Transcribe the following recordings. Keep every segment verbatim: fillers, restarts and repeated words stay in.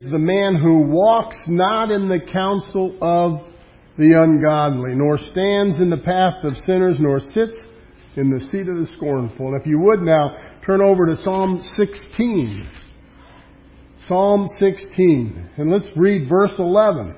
The man who walks not in the counsel of the ungodly, nor stands in the path of sinners, nor sits in the seat of the scornful. And if you would now, turn over to Psalm sixteen. Psalm sixteen. And let's read verse eleven.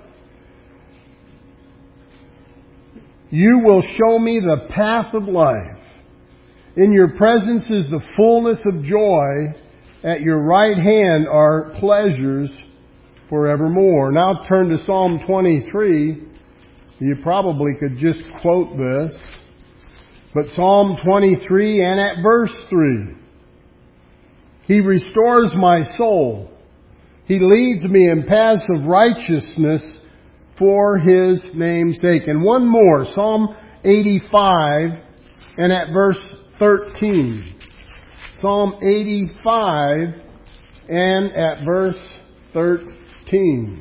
You will show me the path of life. In your presence is the fullness of joy. At your right hand are pleasures forevermore. Now turn to Psalm twenty-three. You probably could just quote this. But Psalm twenty-three and at verse three. He restores my soul. He leads me in paths of righteousness for His name's sake. And one more, Psalm eighty-five and at verse thirteen. Psalm eighty-five and at verse thirteen.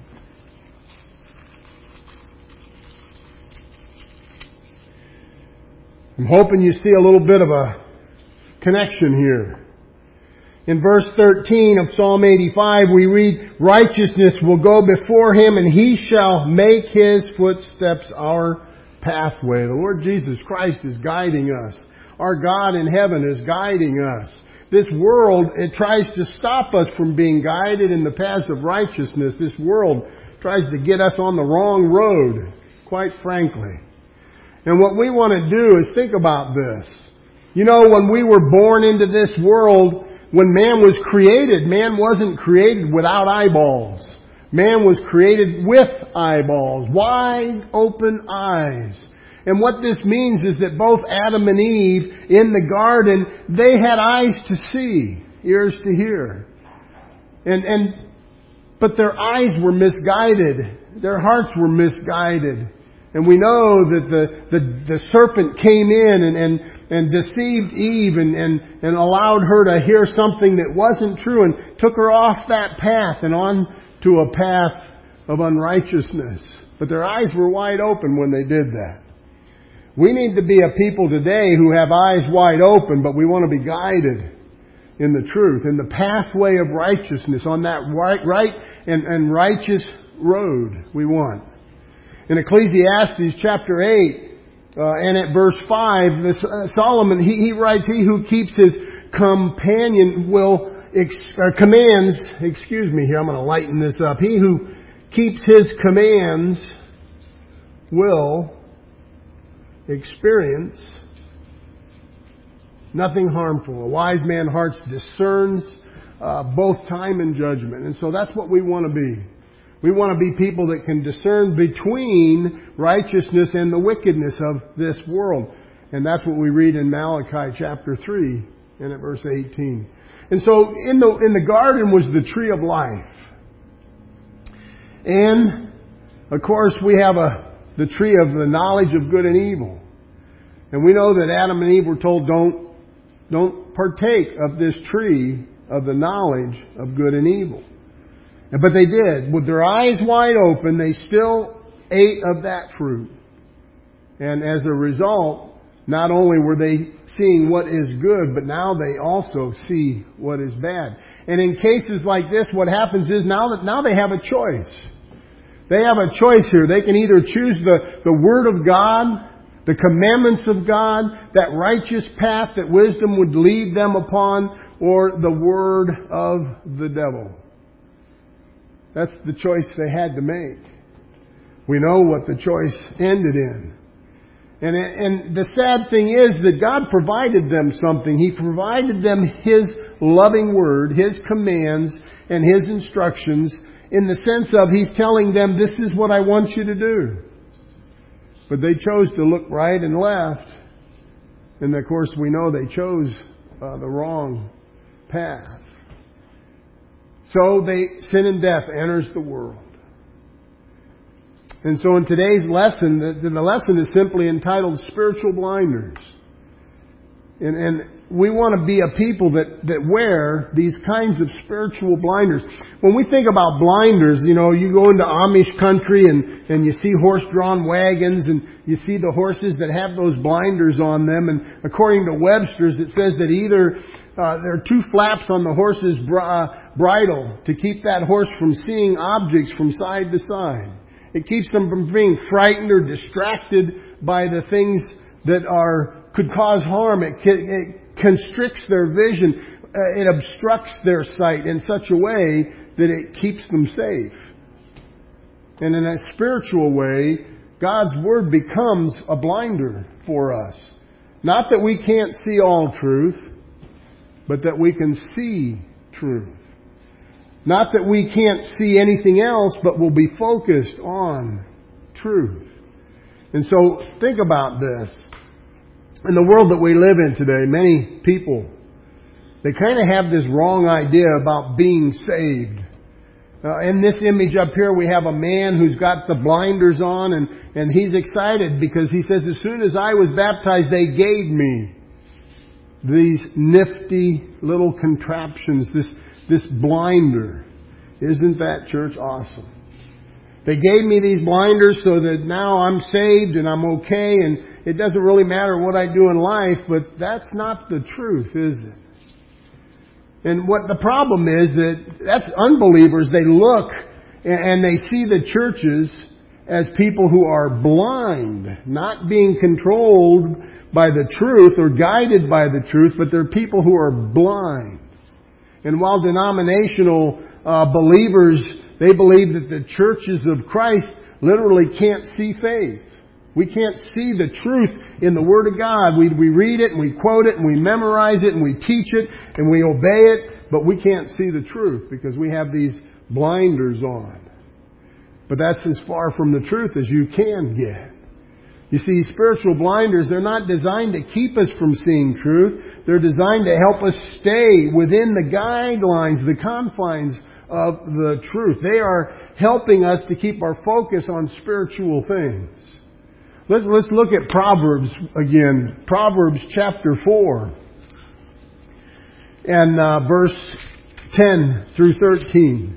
I'm hoping you see a little bit of a connection here. In verse thirteen of Psalm eighty-five, we read, righteousness will go before Him, and He shall make His footsteps our pathway. The Lord Jesus Christ is guiding us. Our God in heaven is guiding us. This world, it tries to stop us from being guided in the paths of righteousness. This world tries to get us on the wrong road, quite frankly. And what we want to do is think about this. You know, when we were born into this world, when man was created, man wasn't created without eyeballs. Man was created with eyeballs, wide open eyes. And what this means is that both Adam and Eve in the garden, they had eyes to see, ears to hear. And, and, but their eyes were misguided. Their hearts were misguided. And we know that the, the, the serpent came in and, and, and deceived Eve and, and, and allowed her to hear something that wasn't true and took her off that path and on to a path of unrighteousness. But their eyes were wide open when they did that. We need to be a people today who have eyes wide open, but we want to be guided in the truth, in the pathway of righteousness, on that right, right and, and righteous road we want. In Ecclesiastes chapter eight uh, and at verse five, this, uh, Solomon, he, he writes, he who keeps his companion will, ex, uh, commands, excuse me here, I'm going to lighten this up. He who keeps his commands will experience nothing harmful. A wise man's heart discerns uh, both time and judgment. And so that's what we want to be. We want to be people that can discern between righteousness and the wickedness of this world. And that's what we read in Malachi chapter three and at verse eighteen. And so in the, in the garden was the tree of life. And of course we have a the tree of the knowledge of good and evil. And we know that Adam and Eve were told, don't, don't partake of this tree of the knowledge of good and evil. But they did. With their eyes wide open, they still ate of that fruit. And as a result, not only were they seeing what is good, but now they also see what is bad. And in cases like this, what happens is now that now they have a choice. They have a choice here. They can either choose the, the Word of God, the commandments of God, that righteous path that wisdom would lead them upon, or the word of the devil. That's the choice they had to make. We know what the choice ended in. And, and the sad thing is that God provided them something. He provided them His loving Word, His commands, and His instructions, in the sense of He's telling them, this is what I want you to do. But they chose to look right and left. And of course we know they chose uh, the wrong path. So they, sin and death enters the world. And so in today's lesson, the, the lesson is simply entitled Spiritual Blinders. And, and we want to be a people that, that wear these kinds of spiritual blinders. When we think about blinders, you know, you go into Amish country and, and you see horse-drawn wagons and you see the horses that have those blinders on them. And according to Webster's, it says that either uh, there are two flaps on the horse's bra, bridle to keep that horse from seeing objects from side to side. It keeps them from being frightened or distracted by the things that are could cause harm. It, it constricts their vision. Uh, it obstructs their sight in such a way that it keeps them safe. And in a spiritual way, God's Word becomes a blinder for us. Not that we can't see all truth, but that we can see truth. Not that we can't see anything else, but we'll be focused on truth. And so think about this. In the world that we live in today, many people, they kind of have this wrong idea about being saved. Uh, in this image up here, we have a man who's got the blinders on, and, and he's excited because he says, as soon as I was baptized, they gave me these nifty little contraptions, this, this blinder. Isn't that, church, awesome? They gave me these blinders so that now I'm saved and I'm okay, and it doesn't really matter what I do in life, but that's not the truth, is it? And what the problem is that that's unbelievers. They look and they see the churches as people who are blind, not being controlled by the truth or guided by the truth, but they're people who are blind. And while denominational uh, believers, they believe that the churches of Christ literally can't see faith. We can't see the truth in the Word of God. We, we read it and we quote it and we memorize it and we teach it and we obey it, but we can't see the truth because we have these blinders on. But that's as far from the truth as you can get. You see, spiritual blinders, they're not designed to keep us from seeing truth. They're designed to help us stay within the guidelines, the confines of the truth. They are helping us to keep our focus on spiritual things. Let's, let's look at Proverbs again. Proverbs chapter four. And uh, verse ten through thirteen.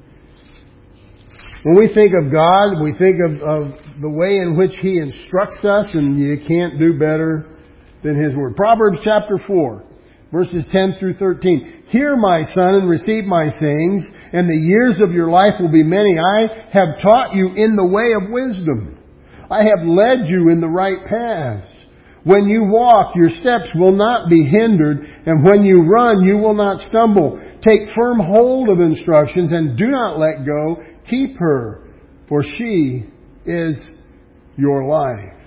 When we think of God, we think of, of the way in which He instructs us, and you can't do better than His Word. Proverbs chapter four, verses ten through thirteen. Hear, my son, and receive my sayings, and the years of your life will be many. I have taught you in the way of wisdom. I have led you in the right paths. When you walk, your steps will not be hindered, and when you run, you will not stumble. Take firm hold of instructions and do not let go. Keep her, for she is your life.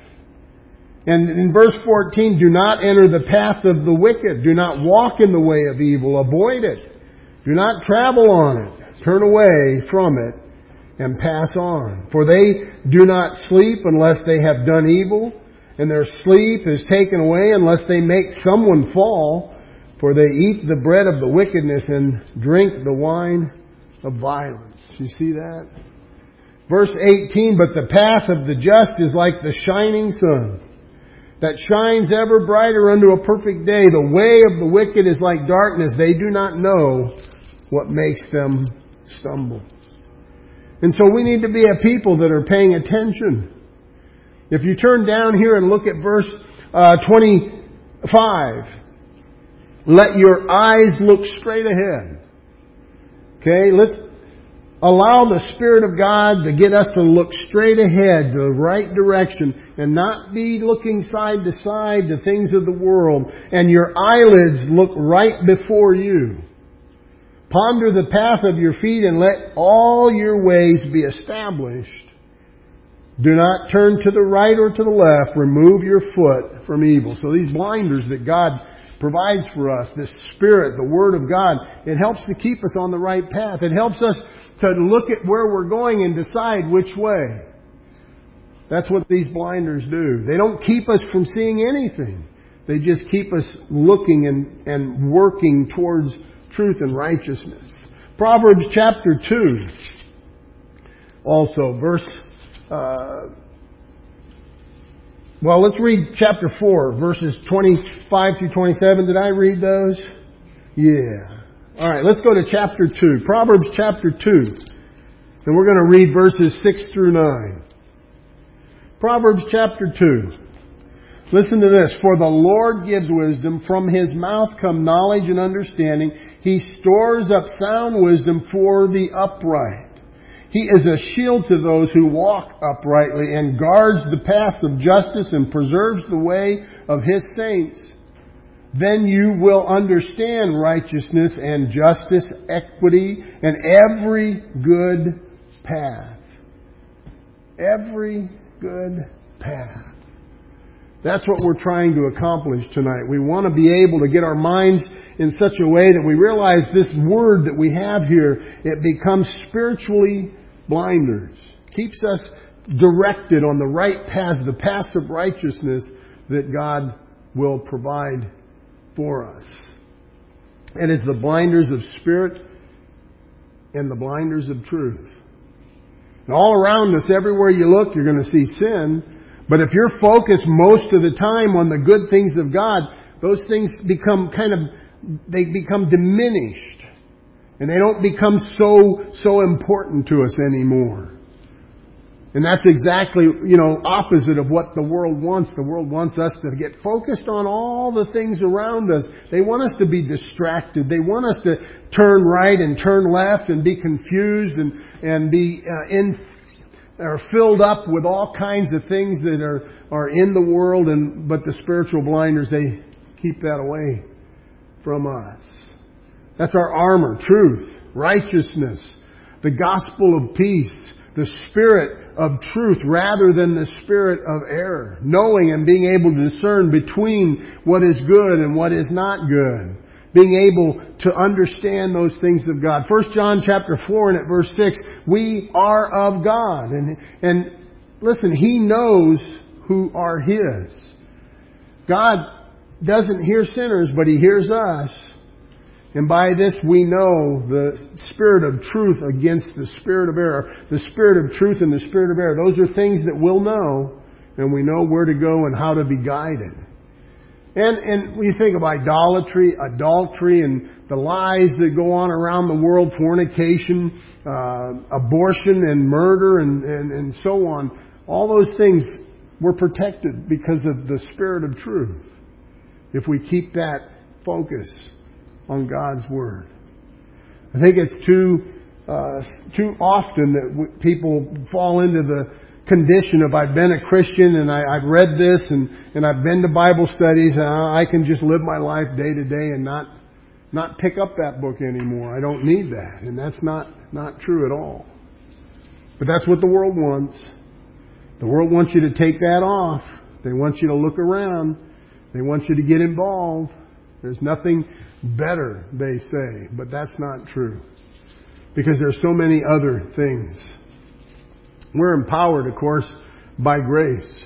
And in verse fourteen, do not enter the path of the wicked. Do not walk in the way of evil. Avoid it. Do not travel on it. Turn away from it and pass on. For they do not sleep unless they have done evil, and their sleep is taken away unless they make someone fall. For they eat the bread of the wickedness and drink the wine of violence. You see that? Verse eighteen, but the path of the just is like the shining sun, that shines ever brighter unto a perfect day. The way of the wicked is like darkness. They do not know what makes them stumble. And so we need to be a people that are paying attention. If you turn down here and look at verse uh, twenty-five, let your eyes look straight ahead. Okay, let's allow the Spirit of God to get us to look straight ahead, the right direction, and not be looking side to side to things of the world. And your eyelids look right before you. Ponder the path of your feet and let all your ways be established. Do not turn to the right or to the left. Remove your foot from evil. So these blinders that God provides for us, this Spirit, the Word of God, it helps to keep us on the right path. It helps us to look at where we're going and decide which way. That's what these blinders do. They don't keep us from seeing anything. They just keep us looking and, and working towards truth and righteousness. Proverbs chapter two. Also, verse... Uh, well, let's read chapter four, verses twenty-five through twenty-seven. Did I read those? Yeah. All right, let's go to chapter two. Proverbs chapter two. And we're going to read verses six through nine. Proverbs chapter two. Listen to this. For the Lord gives wisdom. From His mouth come knowledge and understanding. He stores up sound wisdom for the upright. He is a shield to those who walk uprightly and guards the paths of justice and preserves the way of His saints. Then you will understand righteousness and justice, equity, and every good path. Every good path. That's what we're trying to accomplish tonight. We want to be able to get our minds in such a way that we realize this word that we have here, it becomes spiritually blinders. Keeps us directed on the right path, the path of righteousness that God will provide for us. It is the blinders of spirit and the blinders of truth. And all around us, everywhere you look, you're going to see sin. But if you're focused most of the time on the good things of God, those things become kind of, they become diminished. And they don't become so, so important to us anymore. And that's exactly, you know, opposite of what the world wants. The world wants us to get focused on all the things around us. They want us to be distracted. They want us to turn right and turn left and be confused and, and be uh, in, or filled up with all kinds of things that are, are in the world. And, but the spiritual blinders, they keep that away from us. That's our armor, truth, righteousness, the gospel of peace, the spirit of truth rather than the spirit of error. Knowing and being able to discern between what is good and what is not good. Being able to understand those things of God. First John chapter four and at verse six, we are of God. And, and listen, He knows who are His. God doesn't hear sinners, but He hears us. And by this we know the spirit of truth against the spirit of error. The spirit of truth and the spirit of error. Those are things that we'll know. And we know where to go and how to be guided. And, and we think of idolatry, adultery, and the lies that go on around the world. Fornication, uh, abortion and murder and, and, and so on. All those things we're protected because of the spirit of truth. If we keep that focus on God's Word. I think it's too uh, too often that w- people fall into the condition of I've been a Christian and I, I've read this and, and I've been to Bible studies and I can just live my life day to day and not not pick up that book anymore. I don't need that. And that's not, not true at all. But that's what the world wants. The world wants you to take that off. They want you to look around. They want you to get involved. There's nothing better, they say, but that's not true. Because there's so many other things. We're empowered, of course, by grace.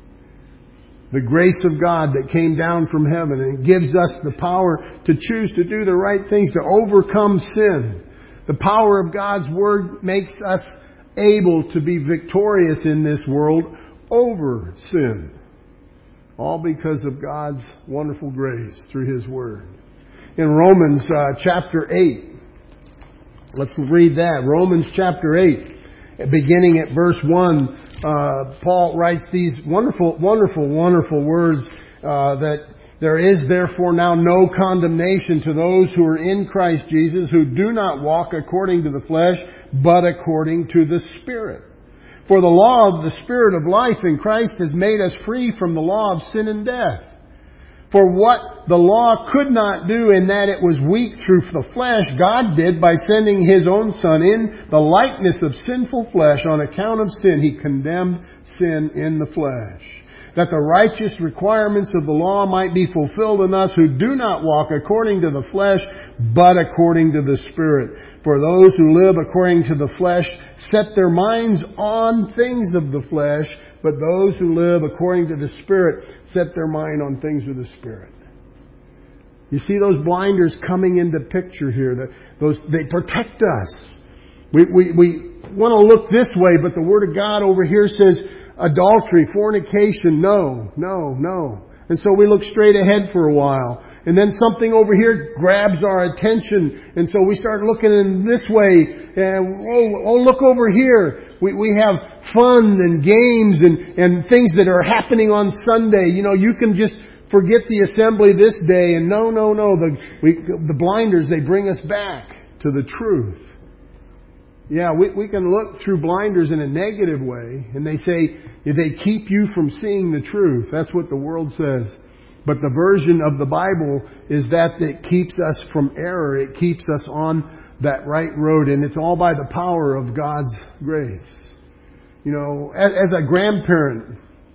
The grace of God that came down from heaven and gives us the power to choose to do the right things, to overcome sin. The power of God's Word makes us able to be victorious in this world over sin. All because of God's wonderful grace through His Word. In Romans uh, chapter eight. Let's read that. Romans chapter eight. Beginning at verse one, uh, Paul writes these wonderful, wonderful, wonderful words uh, that there is therefore now no condemnation to those who are in Christ Jesus, who do not walk according to the flesh, but according to the Spirit. For the law of the Spirit of life in Christ has made us free from the law of sin and death. For what the law could not do in that it was weak through the flesh, God did by sending His own Son in the likeness of sinful flesh. On account of sin, He condemned sin in the flesh, that the righteous requirements of the law might be fulfilled in us who do not walk according to the flesh, but according to the Spirit. For those who live according to the flesh set their minds on things of the flesh, but those who live according to the Spirit set their mind on things of the Spirit. You see those blinders coming into picture here. That those they protect us. We, we, we want to look this way, but the Word of God over here says adultery, fornication, no, no, no. And so we look straight ahead for a while. And then something over here grabs our attention. And so we start looking in this way. And oh, oh look over here. We, we have fun and games and, and things that are happening on Sunday. You know, you can just forget the assembly this day. And no, no, no. The, we, the blinders, they bring us back to the truth. Yeah, we, we can look through blinders in a negative way. And they say they keep you from seeing the truth. That's what the world says. But the version of the Bible is that it keeps us from error. It keeps us on that right road. And it's all by the power of God's grace. You know, as, as a grandparent,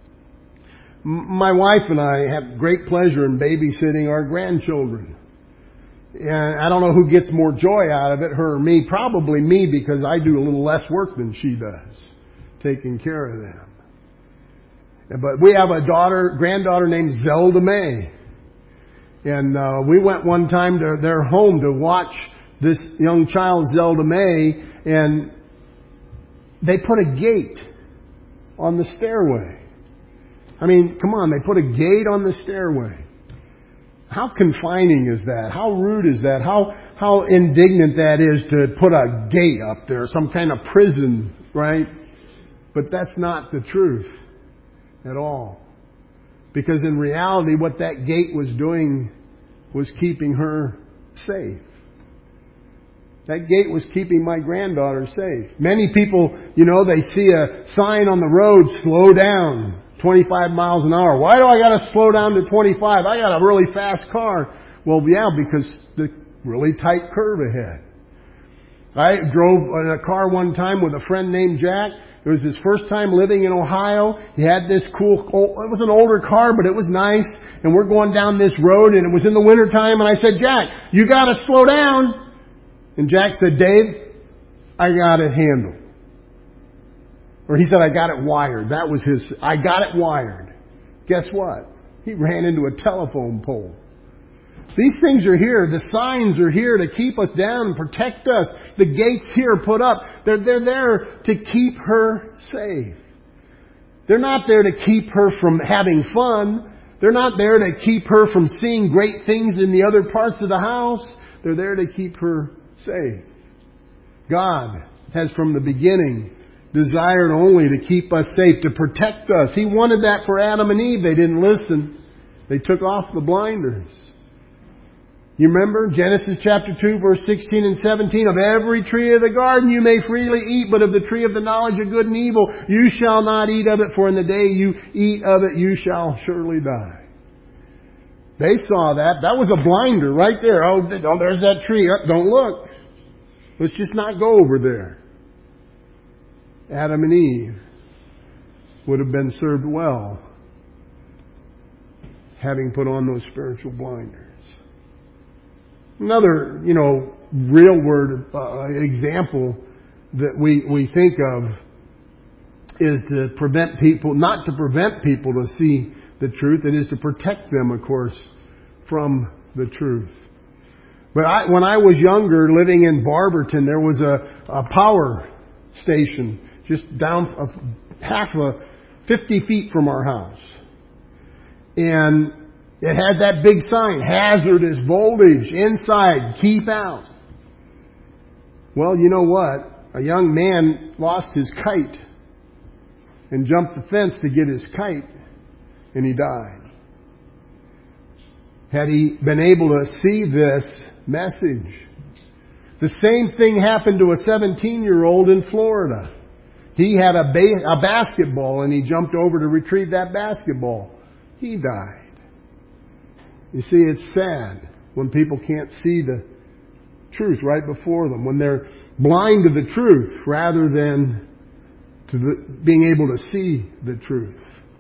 m- my wife and I have great pleasure in babysitting our grandchildren. And I don't know who gets more joy out of it, her or me. Probably me, because I do a little less work than she does, taking care of them. But we have a daughter, granddaughter named Zelda May. And uh, we went one time to their home to watch this young child, Zelda May, and they put a gate on the stairway. I mean, come on, they put a gate on the stairway. How confining is that? How rude is that? How how indignant that is to put a gate up there, some kind of prison, right? But that's not the truth at all. Because in reality, what that gate was doing was keeping her safe. That gate was keeping my granddaughter safe. Many people, you know, they see a sign on the road, slow down, twenty-five miles an hour. Why do I got to slow down to twenty-five? I got a really fast car. Well, yeah, because the really tight curve ahead. I drove in a car one time with a friend named Jack. It was his first time living in Ohio. He had this cool, it was an older car, but it was nice. And we're going down this road, and it was in the wintertime. And I said, Jack, you got to slow down. And Jack said, Dave, I got it handled. Or he said, I got it wired. That was his, I got it wired. Guess what? He ran into a telephone pole. These things are here. The signs are here to keep us down and protect us. The gates here put up. They're, they're there to keep her safe. They're not there to keep her from having fun. They're not there to keep her from seeing great things in the other parts of the house. They're there to keep her safe. God has from the beginning desired only to keep us safe, to protect us. He wanted that for Adam and Eve. They didn't listen. They took off the blinders. You remember Genesis chapter two, verse sixteen and seventeen? Of every tree of the garden you may freely eat, but of the tree of the knowledge of good and evil you shall not eat of it, for in the day you eat of it you shall surely die. They saw that. That was a blinder right there. Oh, oh there's that tree. Oh, don't look. Let's just not go over there. Adam and Eve would have been served well having put on those spiritual blinders. Another, you know, real word uh, example that we, we think of is to prevent people, not to prevent people to see the truth. It is to protect them, of course, from the truth. But I, when I was younger, living in Barberton, there was a, a power station just down a, half a fifty feet from our house. And it had that big sign, hazardous voltage, inside, keep out. Well, you know what? A young man lost his kite and jumped the fence to get his kite, and he died. Had he been able to see this message? The same thing happened to a seventeen-year-old in Florida. He had a, ba- a basketball, and he jumped over to retrieve that basketball. He died. You see, it's sad when people can't see the truth right before them, when they're blind to the truth rather than to the, being able to see the truth.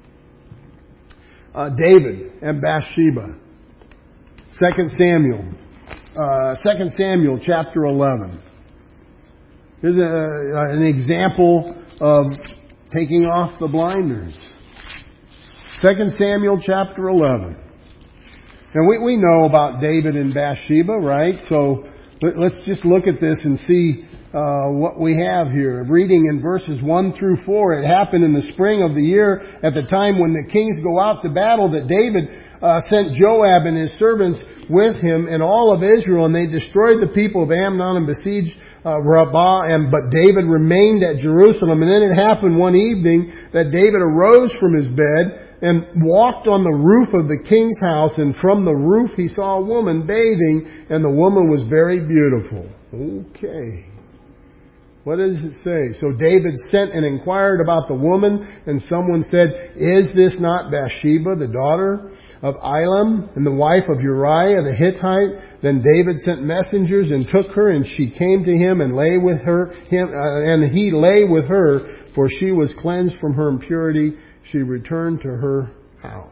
Uh, David and Bathsheba. Second Samuel. Uh, Second Samuel chapter eleven. Here's a, an example of taking off the blinders. Second Samuel chapter eleven. And we, we know about David and Bathsheba, right? So let, let's just look at this and see uh, what we have here. Reading in verses one through four, it happened in the spring of the year at the time when the kings go out to battle that David uh, sent Joab and his servants with him and all of Israel, and they destroyed the people of Ammon and besieged uh, Rabbah, and but David remained at Jerusalem. And then it happened one evening that David arose from his bed and walked on the roof of the king's house, and from the roof he saw a woman bathing, and the woman was very beautiful. Okay. What does it say? So David sent and inquired about the woman, and someone said, "Is this not Bathsheba, the daughter of Elam, and the wife of Uriah the Hittite?" Then David sent messengers and took her, and she came to him and lay with her, him, uh, and he lay with her, for she was cleansed from her impurity. She returned to her house.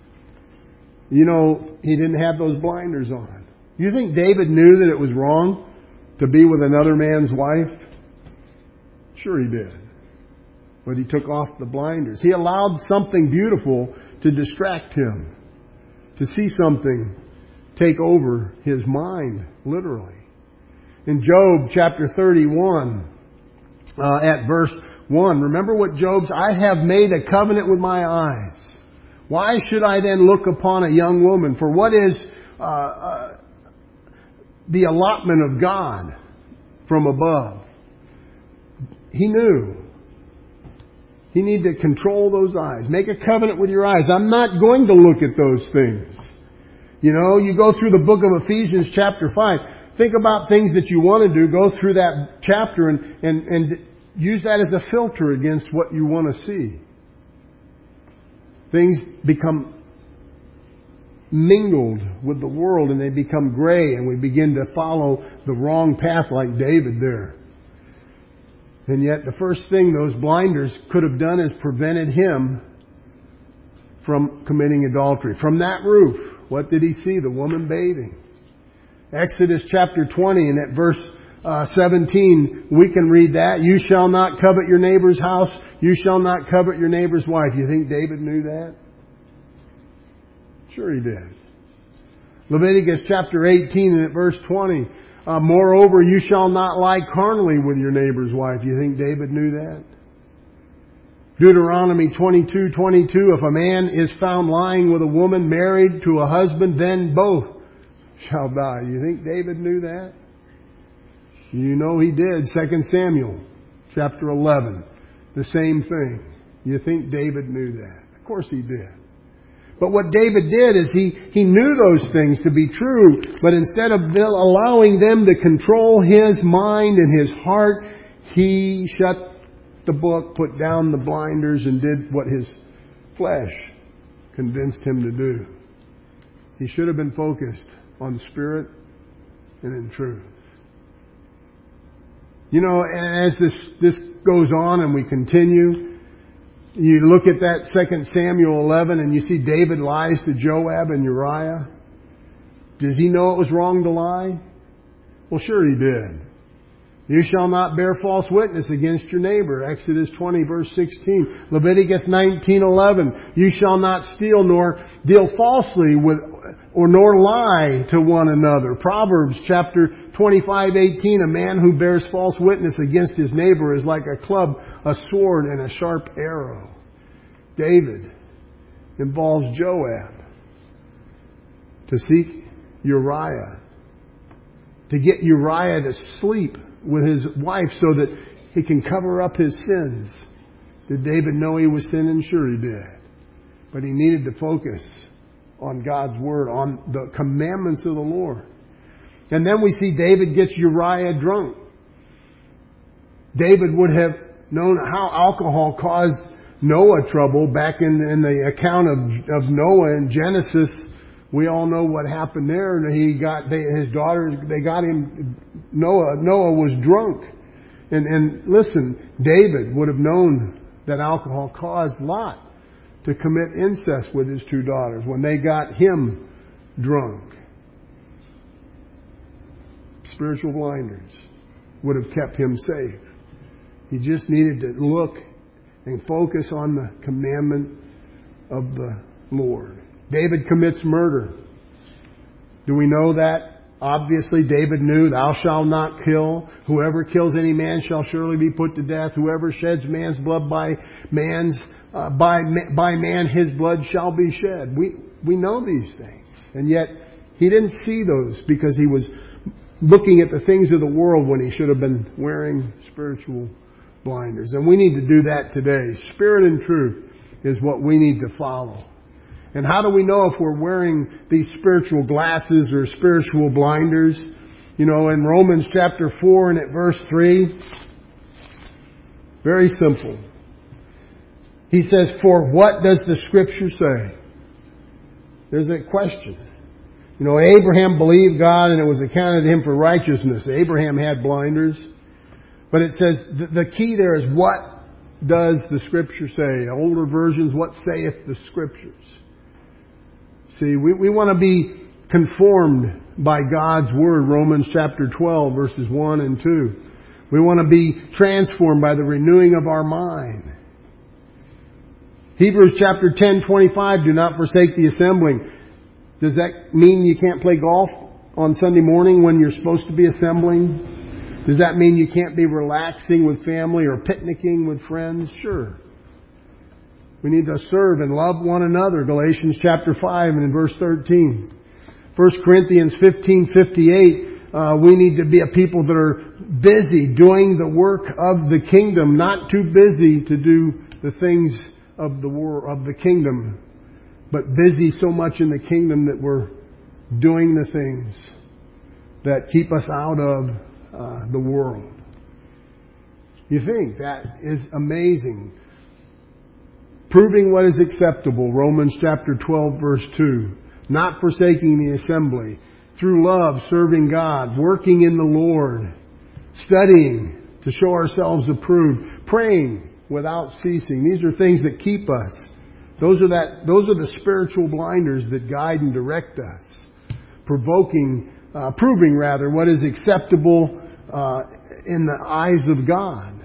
You know, he didn't have those blinders on. You think David knew that it was wrong to be with another man's wife? Sure he did. But he took off the blinders. He allowed something beautiful to distract him, to see something take over his mind, literally. In Job chapter thirty-one, uh, at verse one, remember what Job's, "I have made a covenant with my eyes. Why should I then look upon a young woman? For what is uh, uh, the allotment of God from above?" He knew. He needed to control those eyes. Make a covenant with your eyes. I'm not going to look at those things. You know, you go through the book of Ephesians chapter five. Think about things that you want to do. Go through that chapter and, and, and use that as a filter against what you want to see. Things become mingled with the world and they become gray, and we begin to follow the wrong path like David there. And yet the first thing those blinders could have done is prevented him from committing adultery. From that roof, what did he see? The woman bathing. Exodus chapter twenty, and at verse uh, seventeen, we can read that. "You shall not covet your neighbor's house. You shall not covet your neighbor's wife." You think David knew that? Sure he did. Leviticus chapter eighteen, and at verse twenty, uh, "Moreover, you shall not lie carnally with your neighbor's wife." You think David knew that? Deuteronomy twenty-two twenty-two, "If a man is found lying with a woman married to a husband, then both shall die." You think David knew that? You know he did. Second Samuel chapter eleven, the same thing. You think David knew that? Of course he did. But what David did is he, he knew those things to be true, but instead of allowing them to control his mind and his heart, he shut the book, put down the blinders, and did what his flesh convinced him to do. He should have been focused on spirit and in truth. You know, as this, this goes on and we continue, you look at that Second Samuel eleven and you see David lies to Joab and Uriah. Does he know it was wrong to lie? Well, sure he did. "You shall not bear false witness against your neighbor." Exodus twenty verse sixteen. Leviticus nineteen eleven. "You shall not steal nor deal falsely with or nor lie to one another." Proverbs chapter twenty-five eighteen. "A man who bears false witness against his neighbor is like a club, a sword, and a sharp arrow." David involves Joab to seek Uriah, to get Uriah to sleep with his wife so that he can cover up his sins. Did David know he was sinning? Sure he did. But he needed to focus on God's Word, on the commandments of the Lord. And then we see David gets Uriah drunk. David would have known how alcohol caused Noah trouble back in, in the account of, of Noah in Genesis. We all know what happened there. He got they, his daughters. They got him. Noah. Noah was drunk, and and listen, David would have known that alcohol caused Lot to commit incest with his two daughters when they got him drunk. Spiritual blinders would have kept him safe. He just needed to look and focus on the commandment of the Lord. David commits murder. Do we know that? Obviously, David knew, thou shalt not kill. Whoever kills any man shall surely be put to death. Whoever sheds man's blood by man's, uh, by, by man his blood shall be shed. We, we know these things. And yet, he didn't see those because he was looking at the things of the world when he should have been wearing spiritual blinders. And we need to do that today. Spirit and truth is what we need to follow. And how do we know if we're wearing these spiritual glasses or spiritual blinders? You know, in Romans chapter four and at verse three, very simple. He says, for what does the Scripture say? There's a question. You know, Abraham believed God and it was accounted to him for righteousness. Abraham had blinders. But it says, the, the key there is, what does the Scripture say? Older versions, what saith the Scriptures? See, we, we want to be conformed by God's Word, Romans chapter twelve, verses one and two. We want to be transformed by the renewing of our mind. Hebrews chapter ten, twenty-five, do not forsake the assembling. Does that mean you can't play golf on Sunday morning when you're supposed to be assembling? Does that mean you can't be relaxing with family or picnicking with friends? Sure. We need to serve and love one another. Galatians chapter five and in verse thirteen. First Corinthians fifteen fifty-eight. Uh, we need to be a people that are busy doing the work of the kingdom, not too busy to do the things of the world, of the kingdom, but busy so much in the kingdom that we're doing the things that keep us out of uh, the world. You think that is amazing. Proving what is acceptable, Romans chapter twelve verse two. Not forsaking the assembly. Through love, serving God. Working in the Lord. Studying to show ourselves approved. Praying without ceasing. These are things that keep us. Those are that. Those are the spiritual blinders that guide and direct us. Provoking, uh, proving rather, what is acceptable uh, in the eyes of God.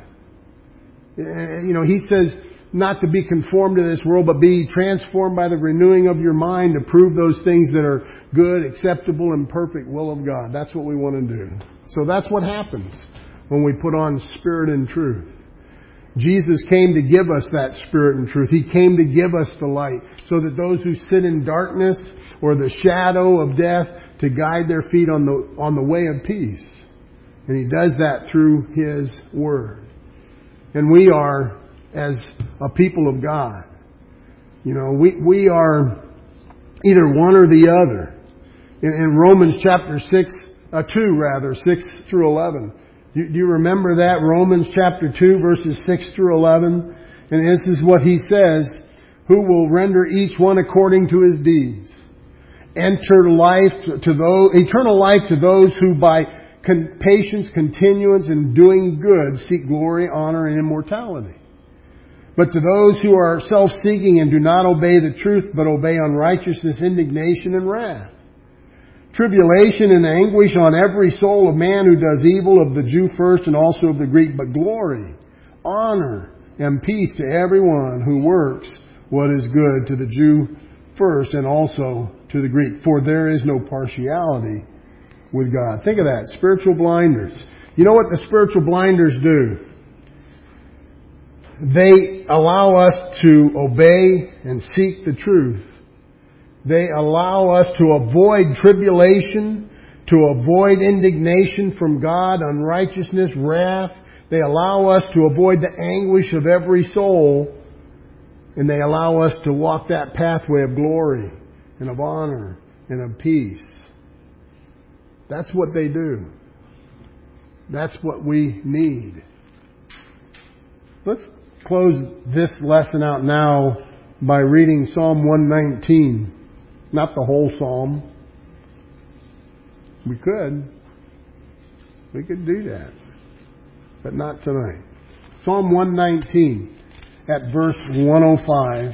You know, He says, not to be conformed to this world, but be transformed by the renewing of your mind to prove those things that are good, acceptable, and perfect will of God. That's what we want to do. So that's what happens when we put on spirit and truth. Jesus came to give us that spirit and truth. He came to give us the light so that those who sit in darkness or the shadow of death to guide their feet on the, on the way of peace. And He does that through His Word. And we are, as a people of God, you know, we, we are either one or the other. In, in Romans chapter six, uh, two rather, six through eleven. Do, do you remember that? Romans chapter two, verses six through eleven. And this is what he says, who will render each one according to his deeds. Enter life to those, eternal life to those who by con, patience, continuance, and doing good seek glory, honor, and immortality. But to those who are self-seeking and do not obey the truth, but obey unrighteousness, indignation, and wrath. Tribulation and anguish on every soul of man who does evil, of the Jew first and also of the Greek, but glory, honor, and peace to everyone who works what is good, to the Jew first and also to the Greek. For there is no partiality with God. Think of that. Spiritual blinders. You know what the spiritual blinders do? They allow us to obey and seek the truth. They allow us to avoid tribulation, to avoid indignation from God, unrighteousness, wrath. They allow us to avoid the anguish of every soul. And they allow us to walk that pathway of glory and of honor and of peace. That's what they do. That's what we need. Let's close this lesson out now by reading Psalm one nineteen. Not the whole psalm. We could. We could do that. But not tonight. Psalm one nineteen at verse one oh five.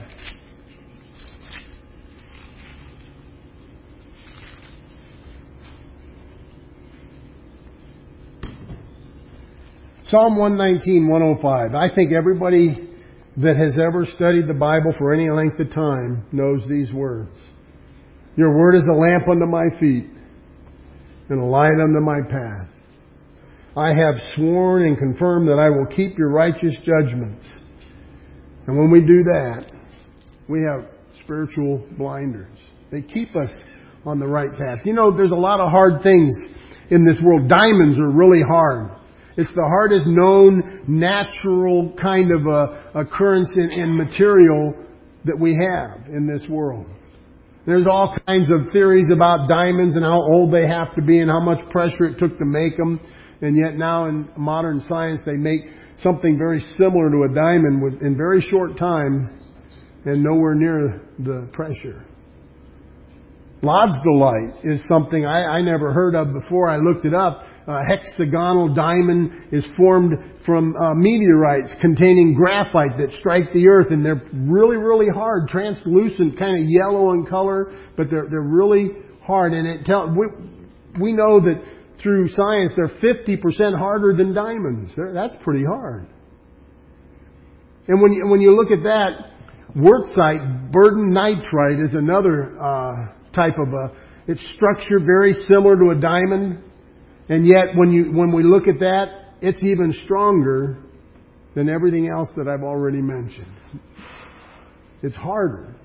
Psalm one nineteen, one oh five. I think everybody that has ever studied the Bible for any length of time knows these words. Your word is a lamp unto my feet and a light unto my path. I have sworn and confirmed that I will keep your righteous judgments. And when we do that, we have spiritual blinders. They keep us on the right path. You know, there's a lot of hard things in this world. Diamonds are really hard. It's the hardest known natural kind of a occurrence in, in material that we have in this world. There's all kinds of theories about diamonds and how old they have to be and how much pressure it took to make them. And yet now in modern science they make something very similar to a diamond with, in very short time and nowhere near the pressure. Lodesdolite is something I, I never heard of before. I looked it up. A hexagonal diamond is formed from uh, meteorites containing graphite that strike the earth, and they're really, really hard, translucent, kind of yellow in color, but they're they're really hard. And it tell we we know that through science they're fifty percent harder than diamonds. They're, that's pretty hard. And when you when you look at that, Wurtzite, burden nitride, is another uh, type of a. It's structured very similar to a diamond, and yet when you when we look at that, it's even stronger than everything else that I've already mentioned. It's harder.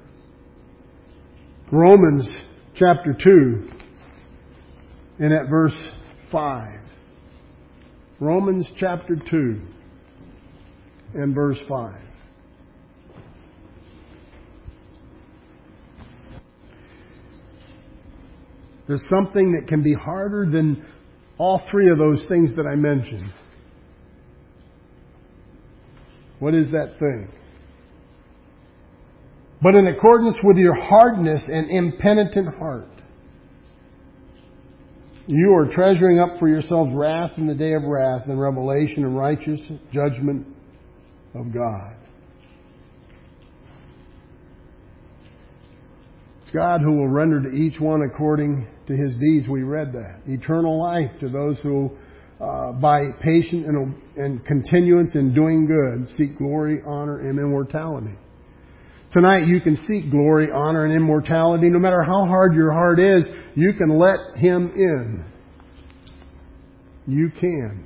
Romans chapter two, and at verse five. Romans chapter two and verse five. There's something that can be harder than all three of those things that I mentioned. What is that thing? But in accordance with your hardness and impenitent heart, you are treasuring up for yourselves wrath in the day of wrath and revelation and righteous judgment of God. It's God who will render to each one according to his deeds. We read that. Eternal life to those who, uh, by patient and, and continuance in doing good, seek glory, honor, and immortality. Tonight you can seek glory, honor, and immortality. No matter how hard your heart is, you can let Him in. You can.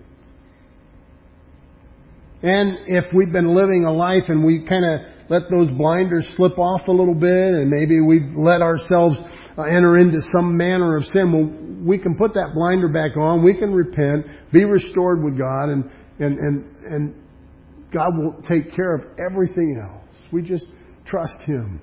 And if we've been living a life and we kind of let those blinders slip off a little bit and maybe we've let ourselves enter into some manner of sin, well, we can put that blinder back on. We can repent, be restored with God, and, and, and, and God will take care of everything else. We just trust Him.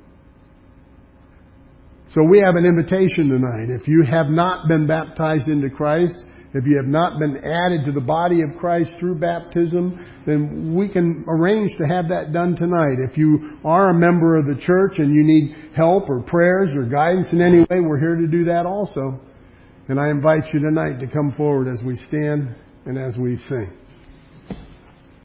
So we have an invitation tonight. If you have not been baptized into Christ, if you have not been added to the body of Christ through baptism, then we can arrange to have that done tonight. If you are a member of the church and you need help or prayers or guidance in any way, we're here to do that also. And I invite you tonight to come forward as we stand and as we sing.